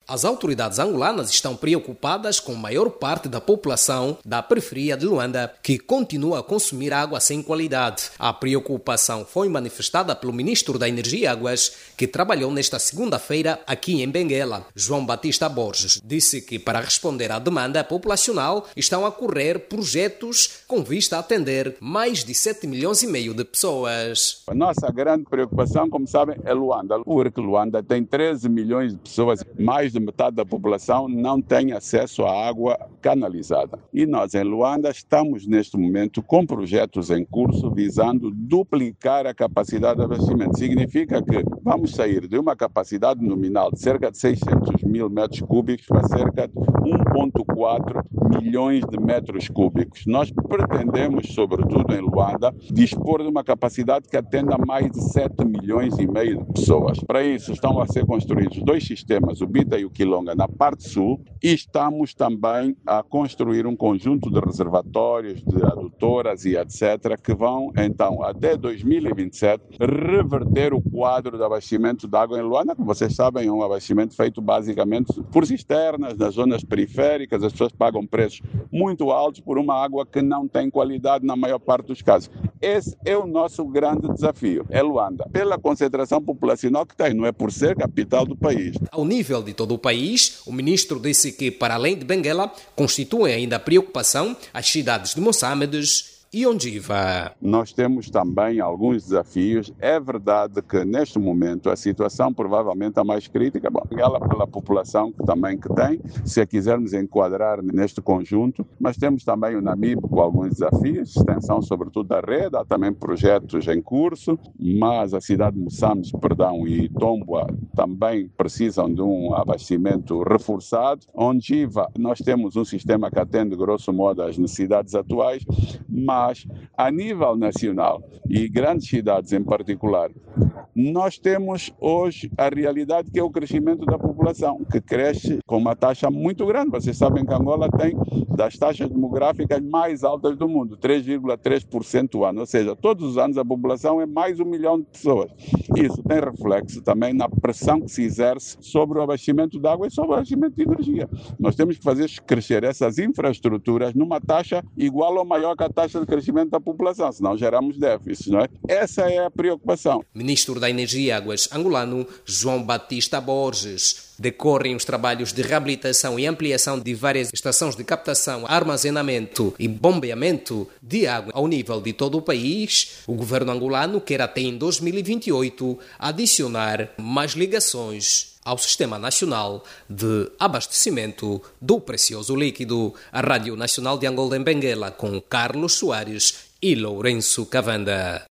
As autoridades angolanas estão preocupadas com a maior parte da população da periferia de Luanda, que continua a consumir água sem qualidade. A preocupação foi manifestada pelo ministro da Energia e Águas, que trabalhou nesta segunda-feira aqui em Benguela. João Batista Borges disse que, para responder à demanda populacional, estão a correr projetos com vista a atender mais de 7,5 milhões de pessoas. A nossa grande preocupação, como sabem, é Luanda, porque Luanda tem 13 milhões de pessoas, mais de metade da população não tem acesso à água canalizada. E nós em Luanda estamos neste momento com projetos em curso visando duplicar a capacidade de abastecimento. Significa que vamos sair de uma capacidade nominal de cerca de 600 mil metros cúbicos para cerca de 1,4 milhões de metros cúbicos. Nós pretendemos, sobretudo em Luanda, dispor de uma capacidade que atenda a mais de 7,5 milhões de pessoas. Para isso estão a ser construídos 2 sistemas, o Bita e o Quilonga, na parte sul, e estamos também a construir um conjunto de reservatórios, de adutoras e etc., que vão, então, até 2027, reverter o quadro de abastecimento de água em Luanda. Como vocês sabem, é um abastecimento feito basicamente por cisternas, nas zonas periféricas. As pessoas pagam preços muito altos por uma água que não tem qualidade na maior parte dos casos. Esse é o nosso grande desafio, é Luanda, pela concentração populacional que tem, não é por ser capital do país. Ao nível de todo o país, o ministro disse que, para além de Benguela, constituem ainda preocupação as cidades de Moçambique e Ondiva. Nós temos também alguns desafios. É verdade que neste momento a situação provavelmente é mais crítica, ela pela população que tem, se a quisermos enquadrar neste conjunto, mas temos também o Namibe com alguns desafios, extensão sobretudo da rede, há também projetos em curso, mas a cidade de Moçambique, e Tomboa também precisam de um abastecimento reforçado. Ondiva, nós temos um sistema que atende grosso modo às necessidades atuais, mas a nível nacional e grandes cidades em particular, nós temos hoje a realidade que é o crescimento da população, que cresce com uma taxa muito grande. Vocês sabem que Angola tem das taxas demográficas mais altas do mundo, 3,3% ao ano, ou seja, todos os anos a população é mais 1 milhão de pessoas. Isso tem reflexo também na pressão que se exerce sobre o abastecimento de água e sobre o abastecimento de energia. Nós temos que fazer crescer essas infraestruturas numa taxa igual ou maior que a taxa de crescimento da população, senão geramos déficits, não é? Essa é a preocupação. Ministro da Energia e Águas angolano, João Batista Borges. Decorrem os trabalhos de reabilitação e ampliação de várias estações de captação, armazenamento e bombeamento de água ao nível de todo o país. O governo angolano quer até em 2028 adicionar mais ligações ao Sistema Nacional de Abastecimento do Precioso Líquido. A Rádio Nacional de Angola em Benguela, com Carlos Soares e Lourenço Cavanda.